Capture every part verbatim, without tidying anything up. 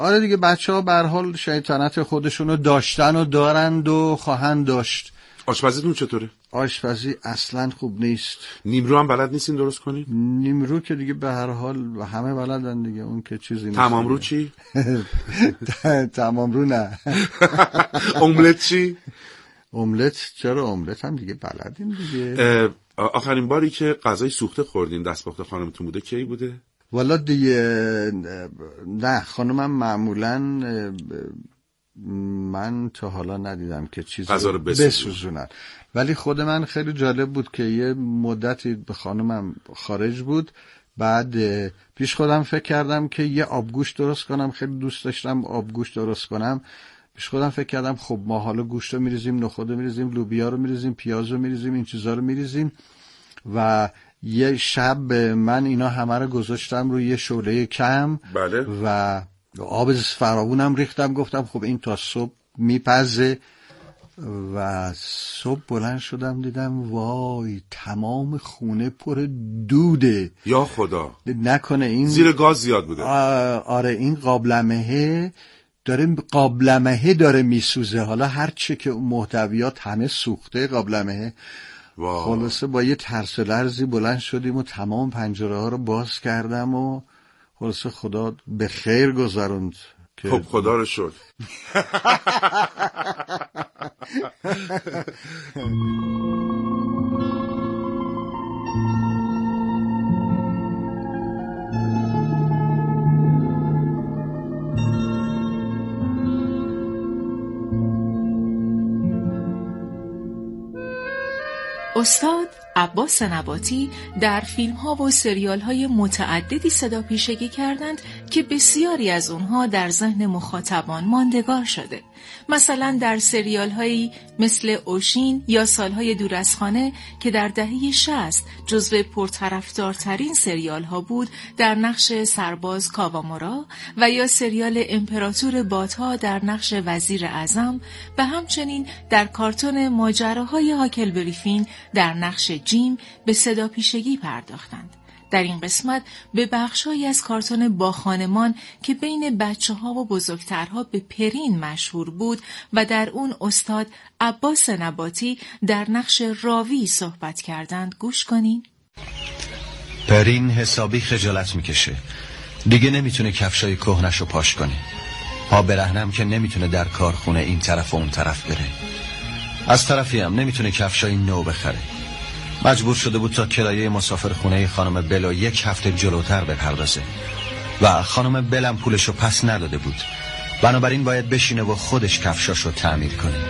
آره دیگه، بچه ها به هر حال شیطنت خودشونو داشتن و دارند و خواهند داشت. آشپزیتون چطوره؟ آشپزی اصلا خوب نیست. نیمرو هم بلد نیستین درست کنین؟ نیمرو که دیگه به هر حال همه بلدن دیگه، اون که چیزی نیست. تمام رو چی؟ تمام رو نه. املت چی؟ املت چرا؟ املت هم دیگه بلدیم دیگه. آخرین باری که غذای سوخته خوردین دستپخت خانمتون بوده کی بوده؟ والا دیگه نه، خانمم معمولاً من تا حالا ندیدم که چیزی غذا رو بسوزونن، ولی خود من خیلی جالب بود که یه مدتی به خانمم خارج بود، بعد پیش خودم فکر کردم که یه آبگوشت درست کنم، خیلی دوست داشتم آبگوشت درست کنم. پیش خودم فکر کردم خب ما حالا گوشت رو میریزیم، نخود رو میریزیم، لوبیا رو میریزیم، پیاز رو میریزیم، این چیزا رو میریزیم و یه شب من اینا همه رو گذاشتم روی یه شعله کم. بله. و آب فراوونم ریختم، گفتم خب این تا صبح میپزه. و صبح بلند شدم دیدم وای تمام خونه پر دوده. یا خدا نکنه این زیر گاز زیاد بوده. آره این قابلمهه داره قابلمهه داره میسوزه. حالا هر چه که محتویات همه سوخته قابلمهه. خلاصه با یه ترس و لرزی بلند شدیم و تمام پنجره ها رو باز کردم و خلاصه خدا به خیر گذروند. خب خدا رو شد. استاد عباس نباتی در فیلم ها و سریال های متعددی صدا پیشگی کردند که بسیاری از اونها در ذهن مخاطبان ماندگار شده. مثلا در سریال هایی مثل اوشین یا سالهای دور از خانه که در دهه شصت جزو پرطرفدارترین سریال ها بود در نقش سرباز کاوامورا و یا سریال امپراتور باتها در نقش وزیر اعظم و همچنین در کارتون ماجراهای هاکلبری فین در نقش جیم به صدا پیشگی پرداختند. در این قسمت به بخشایی از کارتون با خانمان که بین بچه‌ها و بزرگترها به پرین مشهور بود و در اون استاد عباس نباتی در نقش راوی صحبت کردند گوش کنین. پرین حسابی خجالت میکشه، دیگه نمیتونه کفشای کهنشو پاش کنه. پا برهنم که نمیتونه در کارخونه این طرف و اون طرف بره. از طرفی هم نمیتونه کفشای نو بخره. مجبور شده بود تا کرایه مسافرخونه خانم بلو یک هفته جلوتر بپردازه و خانم بلم پولشو پس نداده بود، بنابراین باید بشینه و خودش کفشاشو تعمیر کنه.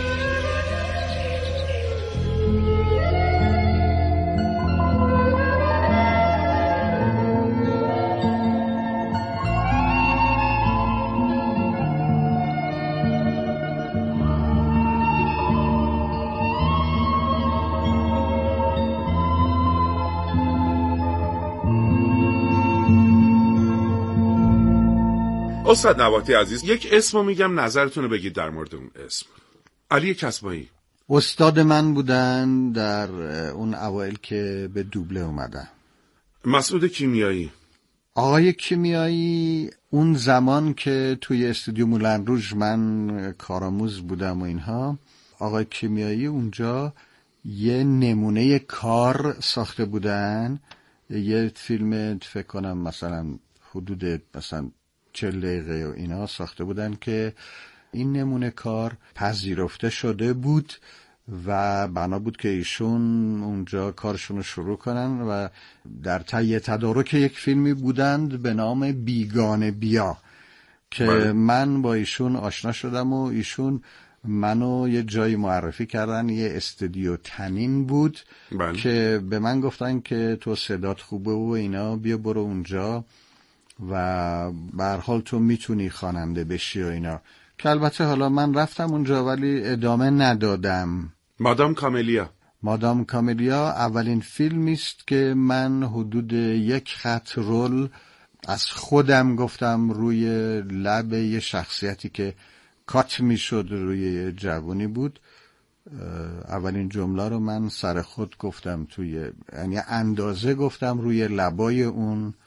استاد نباتی عزیز، یک اسمو میگم نظرتون رو بگید در مورد اون اسم. علی کسبایی استاد من بودن در اون اوایل که به دوبله اومدن. مسعود کیمیایی آقای کیمیایی اون زمان که توی استودیو مولن روژ من کارآموز بودم و اینها، آقای کیمیایی اونجا یه نمونه کار ساخته بودن، یه فیلم فکر کنم مثلا حدود مثلا چهل دقیقه و اینا ساخته بودن که این نمونه کار پذیرفته شده بود و بنا بود که ایشون اونجا کارشون رو شروع کنن و در تهیه تدارک یک فیلمی بودند به نام بیگانه بیا که بله. من با ایشون آشنا شدم و ایشون منو یه جایی معرفی کردن، یه استودیو تنین بود بله. که به من گفتن که تو صدات خوبه و اینا، بیا برو اونجا و به هر حال تو میتونی خواننده بشی و اینا، که البته حالا من رفتم اونجا ولی ادامه ندادم. مادام کاملیا مادام کاملیا اولین فیلمی است که من حدود یک خط رول از خودم گفتم روی لب یه شخصیتی که کات میشد روی جوانی بود. اولین جمله رو من سر خود گفتم، توی یعنی اندازه گفتم روی لبای اون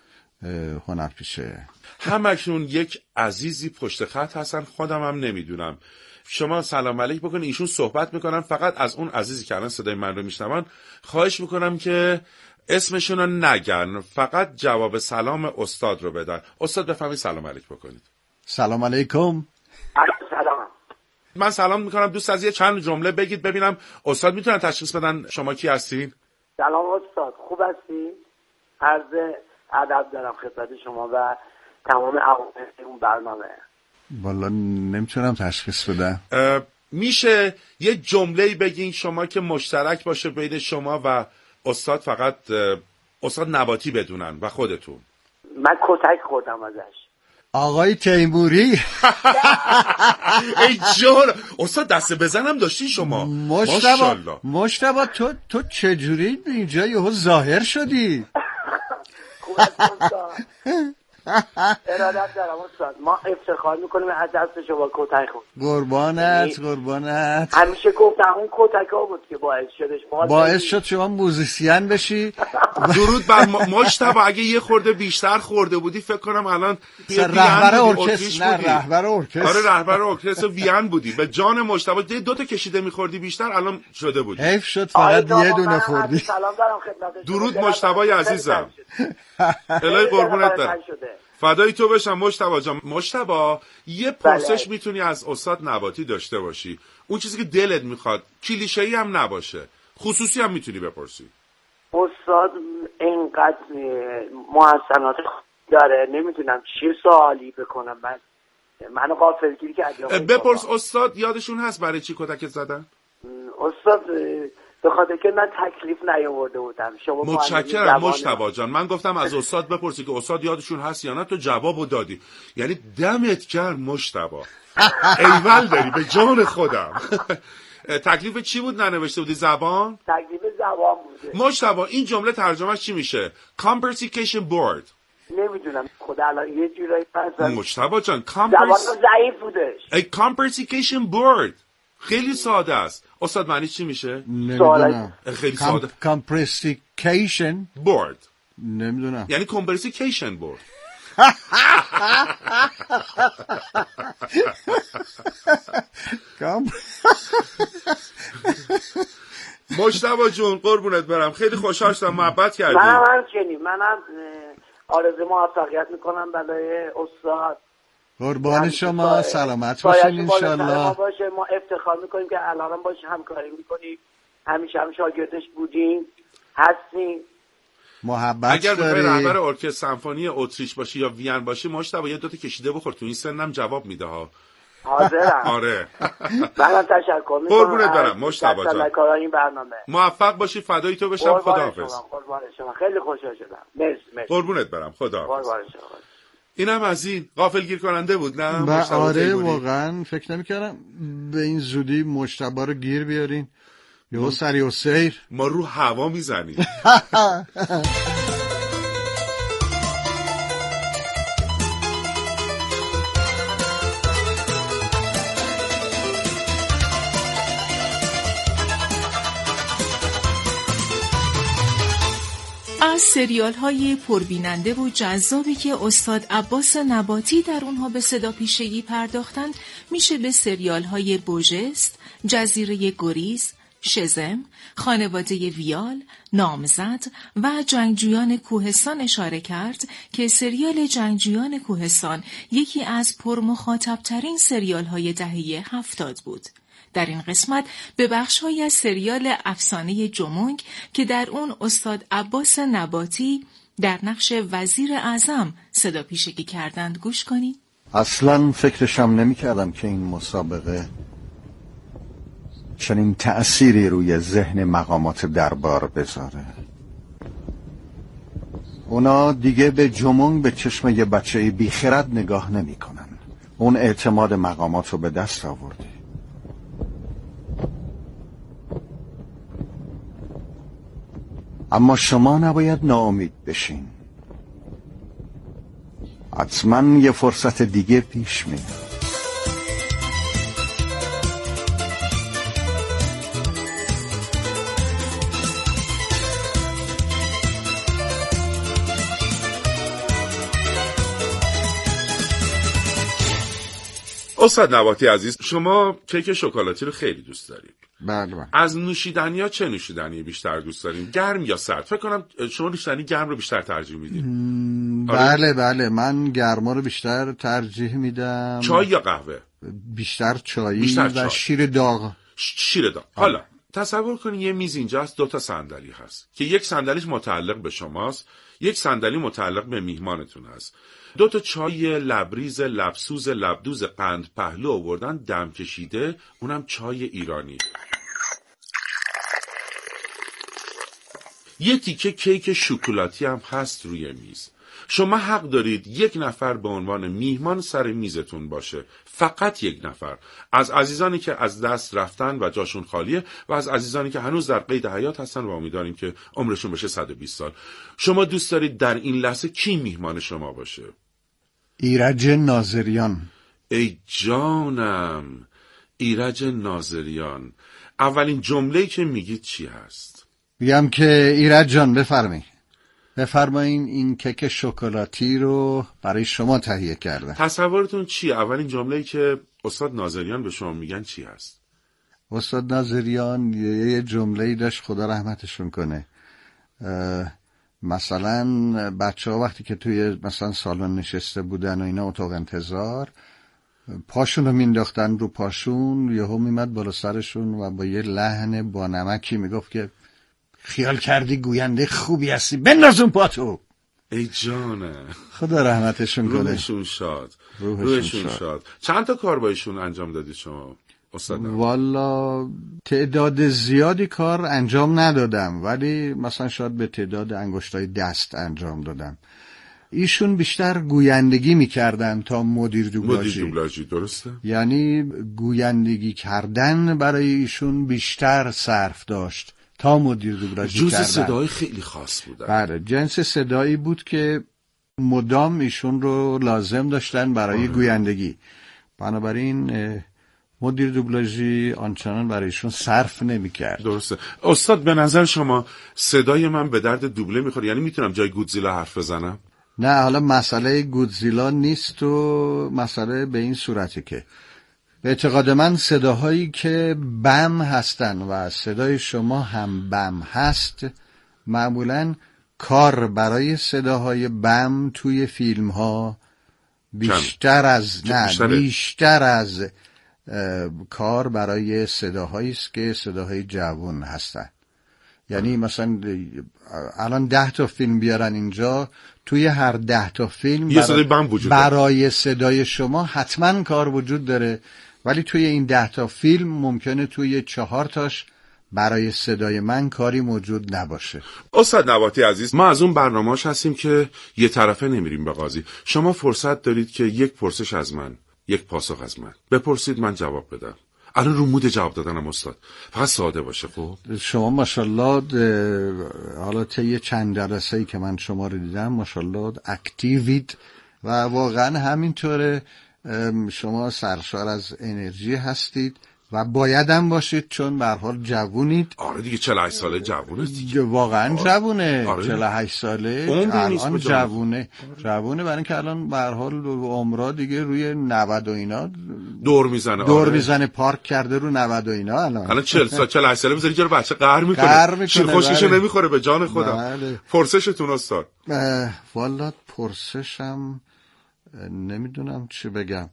هنرپیشه. همشون یک عزیزی پشت خط هستن، خودم هم نمیدونم. شما سلام علیک بکنید، ایشون صحبت میکنن. فقط از اون عزیزی که الان صدای من رو میشنون خواهش میکنم که اسمشون رو نگن، فقط جواب سلام استاد رو بدن. استاد بفهمید سلام علیک بکنید. سلام علیکم. سلام. من سلام میکنم. دوست از یه چند جمله بگید ببینم استاد میتونن تشخیص بدن شما کی هستین؟ سلام استاد، خوب هستی؟ عرض ادب دارم خدمت شما و تمام عوامل اون برنامه. والا نمیتونم تشخیص بدم. میشه یه جمله‌ای بگین شما که مشترک باشه بین شما و استاد، فقط استاد نباتی بدونن و خودتون. من کتک خوردم ازش. آقای تیموری. ای جان استاد دست بزنم داشتین شما. مشتبه مشتبه تو تو چجوری اینجا یهو ظاهر شدی؟ خوب استاد. ارادت دارم استاد. ما افتخار میکنیم از دست شما کتک خورد. قربانت قربانت. همیشه گفتم اون کتک ها بود که باعث شدش ما باعث شد شما موزیسین بشی. درود بر مجتبی. اگه یه خورده بیشتر خورده بودی فکر کنم الان رهبر ارکستر. نه رهبر ارکستر. آره رهبر ارکستر وین بودی. به جان مجتبی دو تا کشیده میخوردی بیشتر الان شده بودی. حیف شد فقط یه دونه خوردی. سلام دارم خدمت شما. درود مجتبی عزیزم. الهی قربونت برم. فدای تو بشم مجتبی جان. مجتبی یه پرسش میتونی از استاد نباتی داشته باشی، اون چیزی که دلت میخواد، کلیشه‌ای هم نباشه، خصوصی هم میتونی بپرسی. استاد اینقدر محسنات داره نمیتونم چه سوالی بکنم. من منو غافلگیری کردی. بپرس استاد یادشون هست برای چی کتک زدن؟ استاد به خاطر که من تکلیف نیاورده بودم. شما متشکرم مجتبی جان. من گفتم از استاد بپرسی که استاد یادشون هست یا نه، تو جوابو دادی. یعنی دمت گرم مجتبی. ایول داری به جان خودم. تکلیف چی بود ننوشته بودی؟ زبان؟ تکلیف زبان بوده. مجتبی این جمله ترجمهش چی میشه؟ Comprehension board. نمیدونم خدا الان یه جورایی مثلا مجتبی جان زبان ضعیف بودش. A comprehension board خیلی ساده است. استاد معنی چی میشه؟ نمیدونم. خیلی ساده. کامپرسیکیشن بورد. نمیدونم. یعنی کامپرسیکیشن بورد. مجتبی جون قربونت برم، خیلی خوشحال شدم محبت کردی. منم همچنین. منم آرزوی موفقیت میکنم برای استاد. قربان شما، سلامت باشین انشالله. باشه. ما افتخار میکنیم که الان باش همکاری میکنیم، همیشه هم شاگردش بودیم هستیم. محبت اگر داری. بخوای رهبر ارکستر سمفونی اتریش باشی یا وین باشی مجتبی یه دوتا کشیده بخور، تو این سنم جواب میده ها. حاضرم. آره. منم تشکر میکنم. قربونت برم مجتبی جان. این برنامه. موفق باشی، فدای تو بشم. خداحافظ. قربان شما. خیلی خوشحال شدم. مرسی مرسی. قربونت برم. خداحافظ. قربان شما. اینم از این غافلگیر کننده بود نه؟ آره واقعا فکر نمی‌کردم به این زودی مجتبی رو گیر بیارین. یهو سری و سیر ما رو هوا میزنیم. از سریال های پربیننده و جذابی که استاد عباس نباتی در اونها به صدا پیشگی پرداختند میشه به سریال های بوژست، جزیره گریز، شزم، خانواده ویال، نامزد و جنگجویان کوهستان اشاره کرد که سریال جنگجویان کوهستان یکی از پرمخاطبترین سریال های دهه هفتاد بود. در این قسمت به بخش‌هایی از سریال افسانه جمونگ که در اون استاد عباس نباتی در نقش وزیر اعظم صدا پیشگی کردند گوش کنید. اصلاً فکرشم نمی کردم که این مسابقه چنین تأثیری روی ذهن مقامات دربار بذاره. اونا دیگه به جمونگ به چشم یه بچه بیخرد نگاه نمی کنن. اون اعتماد مقامات رو به دست آورده. اما شما نباید ناامید بشین. حتما یه فرصت دیگه پیش میاد. استاد نباتی عزیز، شما کیک شکلاتی رو خیلی دوست دارید. بله بله. از نوشیدنی ها چه نوشیدنی بیشتر دوست دارین؟ گرم یا سرد؟ فکر کنم شما نوشیدنی گرم رو بیشتر ترجیح میدین. بله بله، من گرما رو بیشتر ترجیح میدم. چای یا قهوه؟ بیشتر چایی بیشتر و چای. شیر داغ. شیر داغ. حالا تصور کنید یه میز اینجاست، دو تا صندلی هست که یک صندلیش متعلق به شماست، یک صندلی متعلق به میهمانتون هست. دو تا چای لبریز لبسوز لبدوز قند پهلو آوردن، دم کشیده، اونم چای ایرانی. یه تیکه کیک شکلاتی هم هست روی میز. شما حق دارید یک نفر به عنوان میهمان سر میزتون باشه، فقط یک نفر، از عزیزانی که از دست رفتن و جاشون خالیه و از عزیزانی که هنوز در قید حیات هستن و امیدواریم که عمرشون بشه صد و بیست سال. شما دوست دارید در این لحظه کی میهمان شما باشه؟ ایرج ناظریان. ای جانم، ایرج ناظریان. اولین جمله‌ای که میگید چی هست؟ میگم که ایرج جان بفرمایید. بفرمایین این کیک شکلاتی رو برای شما تهیه کردم. تصورتون چیه؟ اولین جمله‌ای که استاد ناظریان به شما میگن چی هست؟ استاد ناظریان یه جمله‌ای داشت، خدا رحمتشون کنه. مثلا بچه ها وقتی که توی مثلا سالن نشسته بودن و اینا اتاق انتظار، پاشون رو مینداختن رو پاشون، یهو میمد بالا سرشون و با یه لحن با نمکی میگفت که خیال کردی گوینده خوبی هستی، بنداز اون پاتو. ای جانه، خدا رحمتشون کنه. روحشون شاد. روحشون, روحشون شاد. شاد. چند تا کار با ایشون انجام دادید شما استاد؟ والا تعداد زیادی کار انجام ندادم، ولی مثلا شاید به تعداد انگشتای دست انجام دادم. ایشون بیشتر گویندگی میکردن تا مدیر دوبلاژی. مدیر دوبلاژی، درسته؟ یعنی گویندگی کردن برای ایشون بیشتر صرف داشت تا مدیر دوبلاژی کردن. جنس صدای خیلی خاص بودن. بله، جنس صدایی بود که مدام ایشون رو لازم داشتن برای آره. گویندگی. بنابراین مدیر دوبلاژی آنچنان برایشون صرف نمی‌کرد. درسته. استاد به نظر شما صدای من به درد دوبله میخوره؟ یعنی میتونم جای گودزیلا حرف بزنم؟ نه، حالا مسئله گودزیلا نیست و مسئله به این صورته که به اعتقاد من صداهایی که بم هستن و صدای شما هم بم هست، معمولاً کار برای صداهای بم توی فیلم ها بیشتر از نه بیشتر, بیشتر از کار برای صداهایی است که صداهای جوان هستن. یعنی مثلا الان ده تا فیلم بیارن اینجا، توی هر ده تا فیلم یه صدای بم وجود داره. برای صدای شما حتما کار وجود داره، ولی توی این ده تا فیلم ممکنه توی چهار تاش برای صدای من کاری موجود نباشه. استاد نباتی عزیز، ما از اون برنامه‌اش هستیم که یه طرفه نمیریم به قاضی. شما فرصت دارید که یک پرسش از من، یک پاسخ از من بپرسید، من جواب بدم. الان رو مود جواب دادنم استاد، فقط ساده باشه. خب شما ماشاءالله حالا طی چند جلسه‌ای که من شما رو دیدم ماشاءالله اکتیوید و واقعا همینطوره. شما سرشار از انرژی هستید و بایدم باشید، چون به هر حال جوونید. آره دیگه، چهل و هشت ساله جوونه دیگه. واقعا آره. جوونه. آره. چهل و هشت ساله الان جوونه. جوونه برای اینکه الان به هر حال عمرا دیگه روی نود و اینا دور میزنه. دور آره. میزنه، پارک کرده رو نود و اینا. الان الان چهل سال چهل و هشت ساله بذاری جلو بچه قهر میکنه. شیر خوشیشو بله. نمیخوره به جان خودم. بله. پرسشتون استاد. والا پرسشم نمیدونم چی بگم،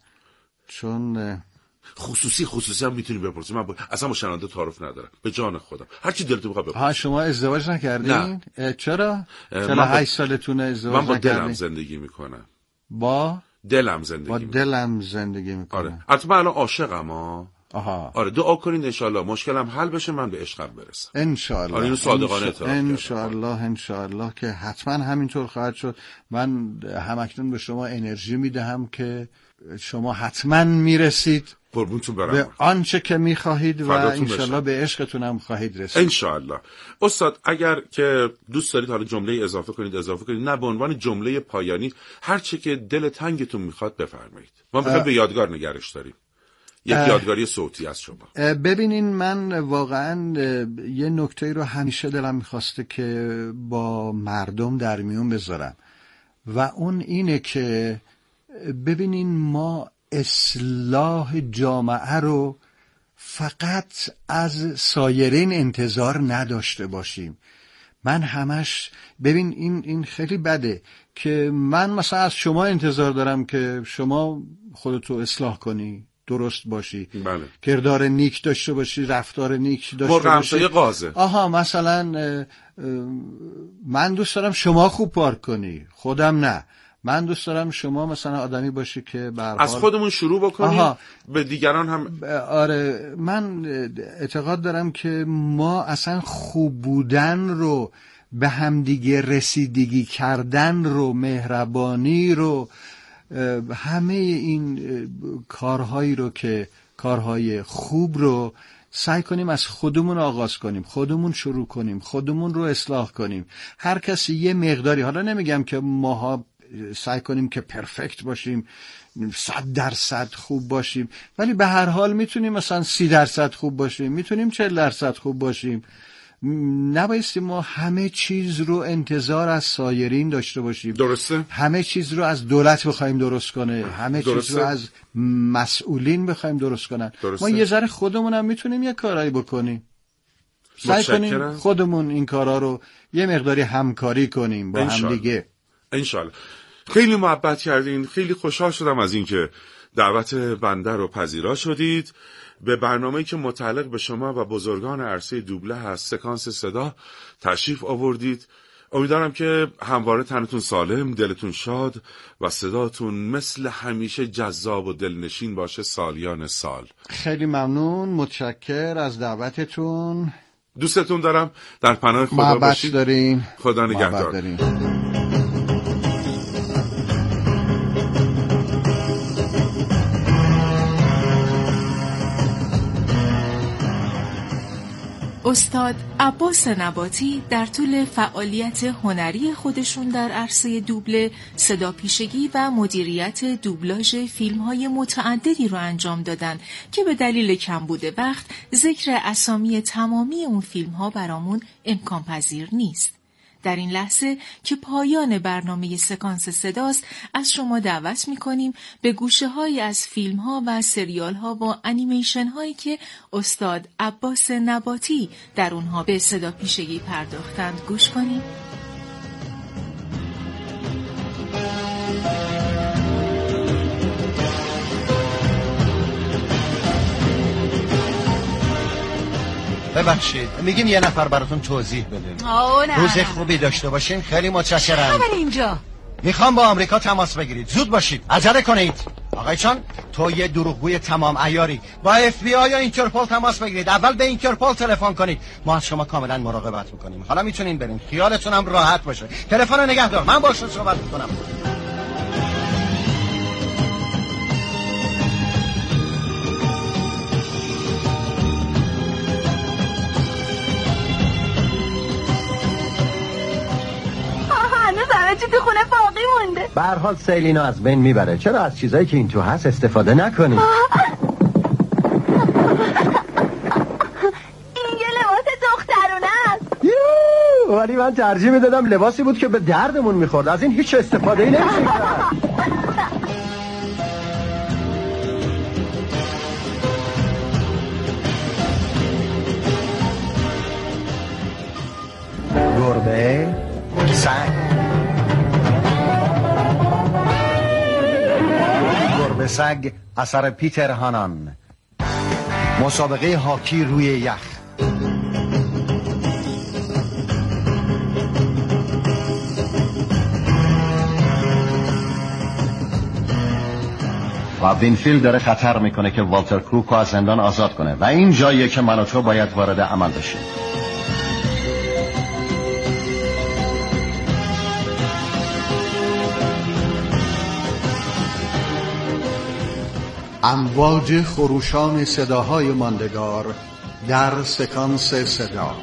چون خصوصی خصوصی هم میتونی بپرسی. من با... اصلا با شنونده تعارف ندارم، به جان خودم هر چی دلت بخواد بپرس. ها، شما ازدواج نکردین؟ نه. چرا؟ چهل و هشت سالتونه ازدواج نکردین؟ من با نکردین؟ دلم زندگی میکنم. با دلم زندگی با میکنم. دلم زندگی میکنم. آره. البته من الان عاشقم ها. آها. آره، دعا کنین انشالله مشکلم حل بشه، من به عشقم برسم. انشالله. آره، اینو صادقانه اعتراف کردم. انشالله انشالله که حتما همینطور خواهد شد. من همکنون به شما انرژی میدهم که شما حتما میرسید قربونتون برم به آنچه که میخواهید و انشالله به عشقتون هم خواهید رسید. انشالله. استاد اگر که دوست دارید حالا جمله اضافه کنید اضافه کنید، نه به عنوان جمله پایانی هر چه که دل تنگتون میخواد بفرمایید. ما میخوایم به یادگار نگرش داریم. یک یادگاری صوتی از شما. ببینین، من واقعا یه نکته رو همیشه دلم میخواسته که با مردم در میون بذارم و اون اینه که ببینین ما اصلاح جامعه رو فقط از سایرین انتظار نداشته باشیم. من همش ببین این این خیلی بده که من مثلا از شما انتظار دارم که شما خودتو اصلاح کنی، درست باشی، بله. کردار نیک داشته باشی، رفتار نیک داشته مرغ باشی. همسایه قازه. آها مثلا من دوست دارم شما خوب پارک کنی، خودم نه. من دوست دارم شما مثلا آدمی باشی که به هر حال از خودمون شروع بکنیم آها. به دیگران هم. آره من اعتقاد دارم که ما اصلا خوب بودن رو، به همدیگه رسیدگی کردن رو، مهربانی رو، همه این کارهایی رو که کارهای خوب رو سعی کنیم از خودمون آغاز کنیم، خودمون شروع کنیم، خودمون رو اصلاح کنیم. هر کسی یه مقداری، حالا نمیگم که ماها سعی کنیم که پرفکت باشیم، صد درصد خوب باشیم، ولی به هر حال میتونیم مثلا سی درصد خوب باشیم، میتونیم چهل درصد خوب باشیم. نبایستی ما همه چیز رو انتظار از سایرین داشته باشیم. درسته. همه چیز رو از دولت بخوایم درست کنه، همه درسته. چیز رو از مسئولین بخوایم درست کنن. درسته. ما یه ذره خودمون هم میتونیم یه کارایی بکنیم. سعی کنیم خودمون این کارا رو یه مقداری همکاری کنیم با هم دیگه. انشالله. خیلی محبت کردین، خیلی خوشحال شدم از اینکه دعوت بنده رو پذیرا شدید. به برنامه‌ای که متعلق به شما و بزرگان عرصه دوبله هست، سکانس صدا، تشریف آوردید. امیدوارم که همواره تنتون سالم، دلتون شاد و صداتون مثل همیشه جذاب و دلنشین باشه سالیان سال. خیلی ممنون، متشکر از دعوتتون. دوستتون دارم. در پناه خدا باشید. داریم. خدا نگهدار. استاد عباس نباتی در طول فعالیت هنری خودشون در عرصه دوبله، صداپیشگی و مدیریت دوبلاژ فیلم‌های متعددی رو انجام دادن که به دلیل کمبود وقت ذکر اسامی تمامی اون فیلم‌ها برامون امکان پذیر نیست. در این لحظه که پایان برنامه سکانس صداست، از شما دعوت می‌کنیم به گوشه‌هایی از فیلم‌ها و سریال‌ها با انیمیشن‌هایی که استاد عباس نباتی در اونها به صدا پیشگی پرداختند گوش کنیم. ببخشید، میگیم یه نفر براتون توضیح بده. روز خوبی داشته باشین. خیلی متشکرم. خبر اینجا. میخوام با آمریکا تماس بگیرید. زود باشید. عجله کنید. آقای چان، تو یه دروغگوی تمام عیاری. با اف بی آی یا اینترپول تماس بگیرید. اول به اینترپول تلفن کنید. ما از شما کاملا مراقبت میکنیم. حالا میتونین برین. خیالتون هم راحت باشه. تلفن رو نگه دار. من باهاشون صحبت میکنم. چی تو خونه باقی مونده؟ به هر حال سیل اینو از بین میبره. چرا از چیزایی که این تو هست استفاده نکنی؟ این یه لباس دخترونه است. یو، ولی من ترجیح میدادم لباسی بود که به دردمون میخورد. از این هیچ استفاده ای نمیشه. گربه، سگ، گربه سگ اثر پیتر هانان. مسابقه هاکی روی یخ. و وینفیلد داره خطر میکنه که والتر کروک رو از زندان آزاد کنه و این جاییه که من و تو باید وارد عمل بشیم. امواج خروشان صداهای ماندگار در سکانس صدا.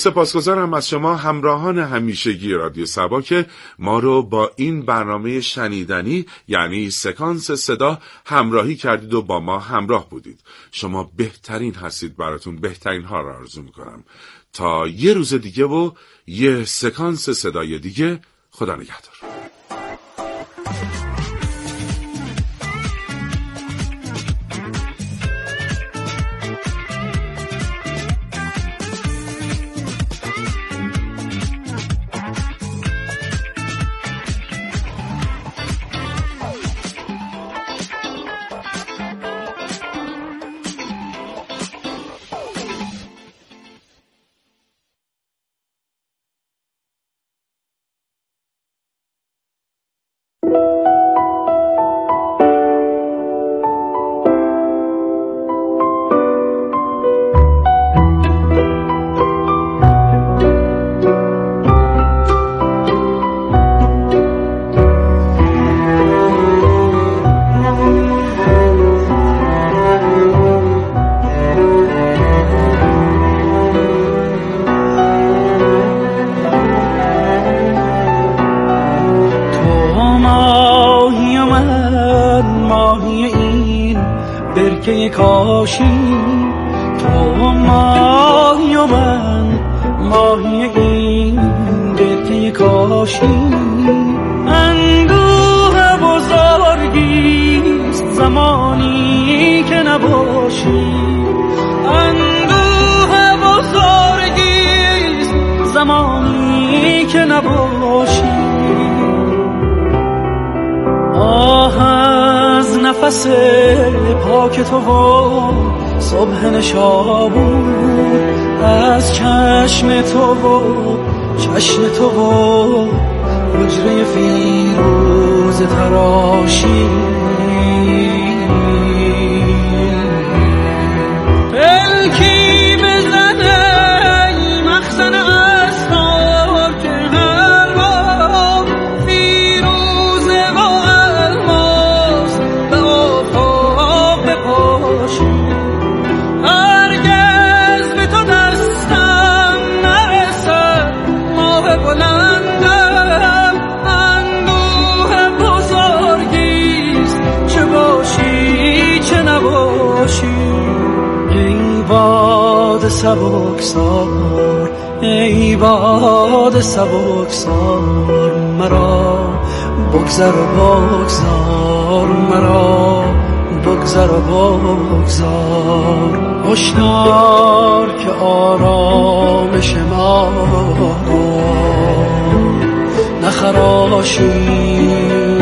سپاسگزارم از شما همراهان همیشگی رادیو سبا که ما رو با این برنامه شنیدنی یعنی سکانس صدا همراهی کردید و با ما همراه بودید. شما بهترین هستید، براتون بهترین ها را آرزو میکنم. تا یه روز دیگه و یه سکانس صدای دیگه، خدا نگهدار. برکه کاشی تو ماهی و من ماهی این برکه کاشی اندوه بزرگیست زمانی که نباشی اندوه بزرگیست زمانی که نباشی آه از نفس پاک تو و صبح نشابور از چشم تو و چشم تو و حجره فیروز تراشی پلکی بزنه مخزن اسرار که هر بار فیروزه و الماس به آفاق بپاشی هرگز به تو دستم نرسد ماه بلندم اندوه بزرگیست چه باشی چه نباشی ای باد سبکسار ای باد سبکسار مرا بگذر و بگذار مرا بگذر و بگذار هشدار که آرامش ما نخراشی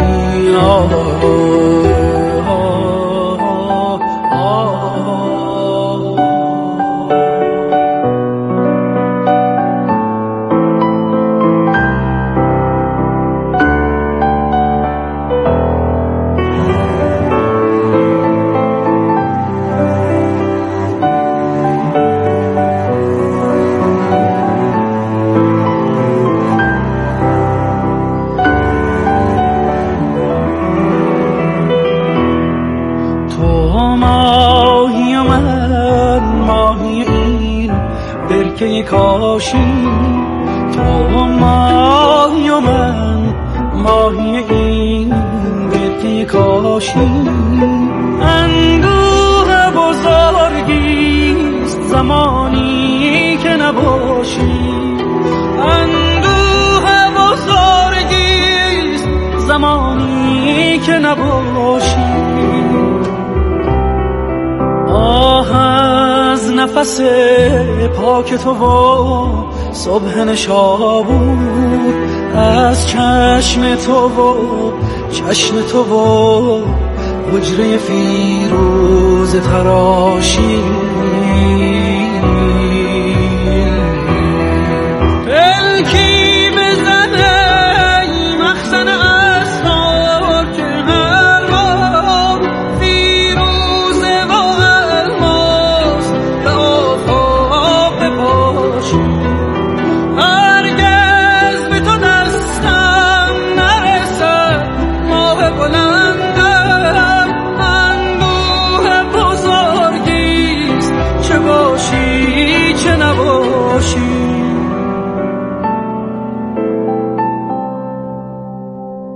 برکه کاشی تو ماهی و من ماهی این برکه کاشی اندوه بزرگیست زمانی که نباشی اندوه بزرگیست زمانی که نباشی آه از نفس پاک تو و صبح نشابور از چشم تو و چشم تو و حجره فیروز تراشی پلکی بزنه مخزن اسرار که هر بار فیروزه و الماس به آفاق بپاشی هرگز به تو دستم نرسد ماه بلندم اندوه بزرگیست چه باشی چه نباشی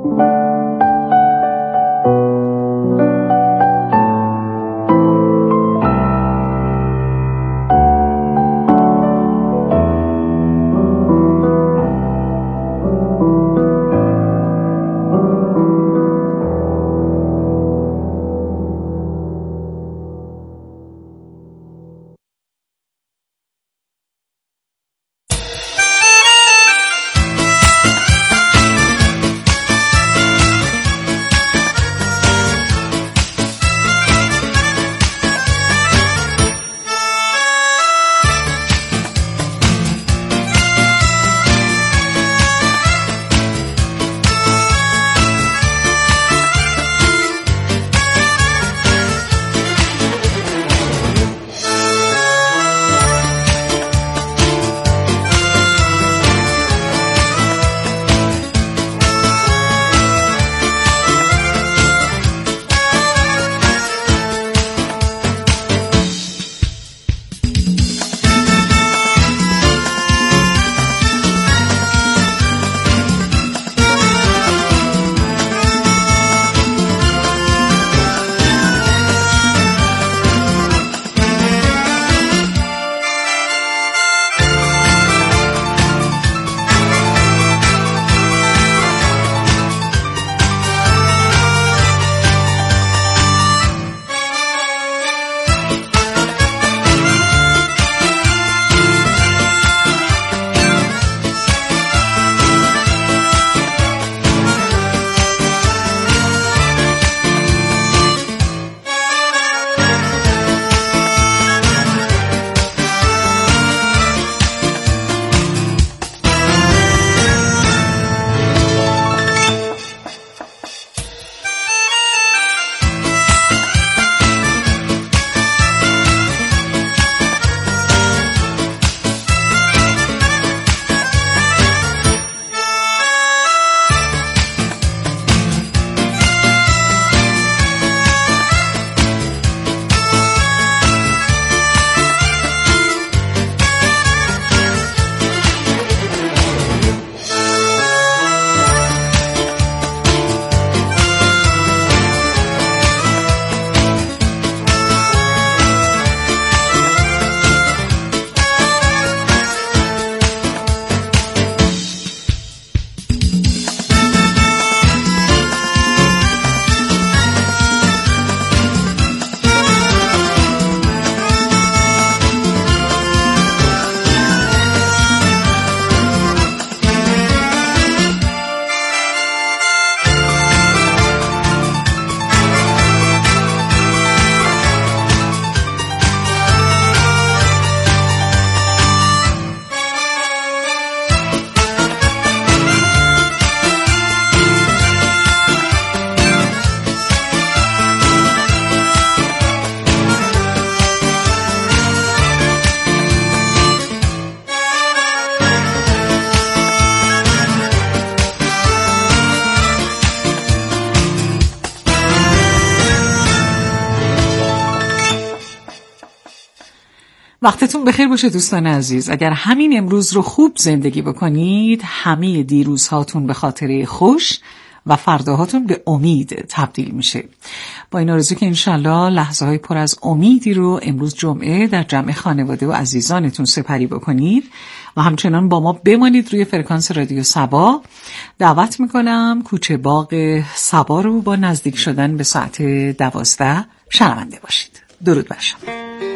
وقتتون بخیر باشه دوستان عزیز. اگر همین امروز رو خوب زندگی بکنید، همه دیروزهاتون به خاطره خوش و فرداهاتون به امید تبدیل میشه. با این آرزو که انشالله لحظه های پر از امیدی رو امروز جمعه در جمع خانواده و عزیزانتون سپری بکنید و همچنان با ما بمانید روی فرکانس رادیو صبا. دعوت میکنم کوچه باغ صبا رو با نزدیک شدن به ساعت دوازده شنونده باشید. درود بر شما.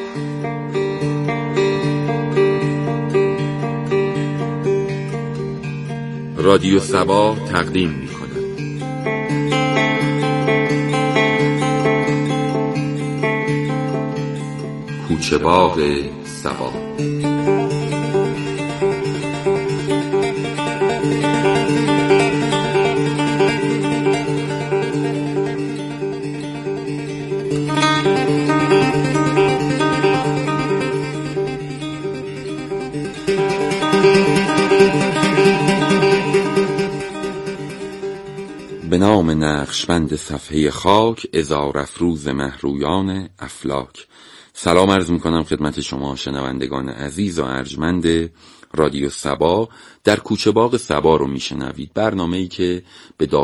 رادیو صبا تقدیم می کند کوچه باغ صبا. به نام نقشبند صفحه خاک، عذار افروز مهرویان افلاک. سلام عرض میکنم خدمت شما شنوندگان عزیز و ارجمند رادیو صبا. در کوچه باغ صبا رو میشنوید، برنامه‌ای که به